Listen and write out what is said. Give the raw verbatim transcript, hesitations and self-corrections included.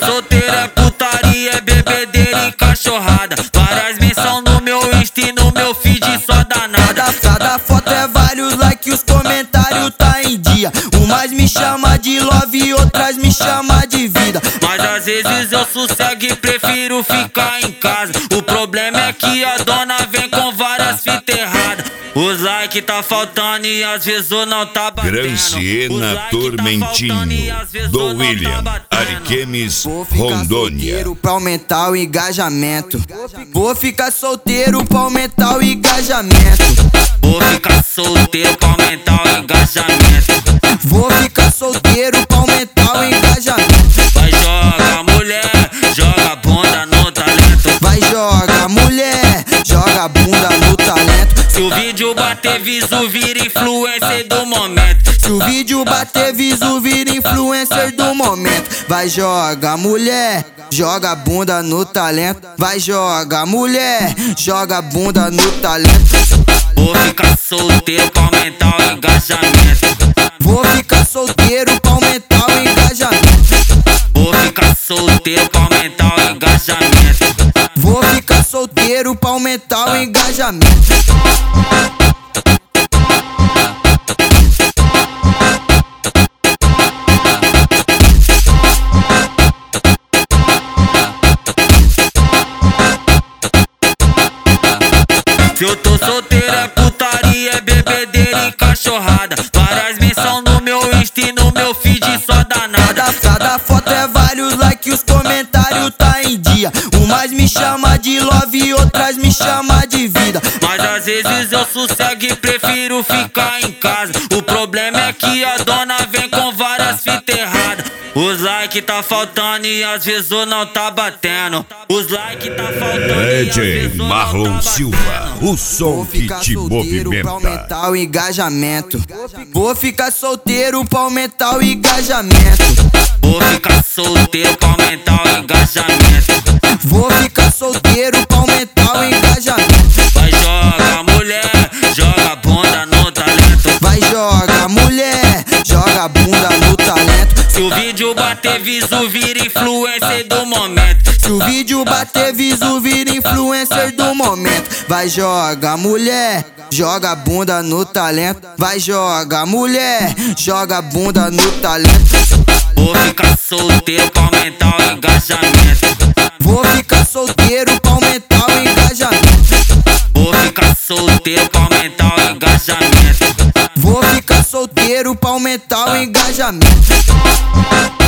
solteiro é putaria, é bebedeira e cachorrada. Várias menções no meu Insta e no meu feed só danada. Cada, cada foto é vários likes, os comentários tá em dia. Umas me chama de love e outras me chama de vida. Mas às vezes eu sossego e prefiro ficar em casa. O problema é que a dona vem com várias fitas erradas. Os like tá faltando e às vezes eu não tá batendo. Granciena like Tormentinho, tá do William, tá Ariquemes, Rondônia. Solteiro pra aumentar o engajamento. Vou ficar solteiro pra aumentar o engajamento. Vou ficar solteiro pra aumentar o engajamento. Vou ficar solteiro pra aumentar o engajamento. Vai joga mulher, joga bunda no talento. Vai joga mulher, joga bunda no talento. Se o vídeo bater visu, vira influencer do momento. Se o vídeo bater visu, vira influencer do momento. Vai joga mulher, joga bunda no talento. Vai joga mulher, joga bunda no talento. Vou ficar solteiro pra aumentar o engajamento. Vou ficar solteiro pra aumentar o engajamento. Vou ficar solteiro pra aumentar o engajamento. Vou ficar solteiro pra aumentar o engajamento. Se eu tô solteiro é putaria, é bebedeira e cachorrada. Várias menções no meu Insta e no meu feed só danada. Cada, cada foto é vários likes, os comentários tá em dia. Umas me chama de love e outras me chama de vida. Mas às vezes eu sossego e prefiro ficar em casa. O problema é que a dona vem com várias fitas erradas. Os like tá faltando e às vezes eu não tá batendo. Os like tá faltando e às vezes eu Marlon não tá Silva, o som que te Solteiro pra movimenta. aumentar o engajamento. Vou ficar solteiro pra aumentar o engajamento. Vou ficar solteiro pra aumentar o engajamento. Vou ficar solteiro pra aumentar o engajamento. Vai joga mulher, joga bunda no talento. Vai joga mulher, joga bunda no talento. Se o vídeo bater visu, vira influencer do momento. Se o vídeo bater visu, vira influencer do momento. Vai joga mulher, joga bunda no talento. Vai joga mulher, joga bunda no talento. Vou ficar solteiro pra aumentar o engajamento. Vou ficar solteiro pra aumentar o engajamento. Vou ficar solteiro pra aumentar o engajamento. Vou ficar solteiro pra aumentar o engajamento.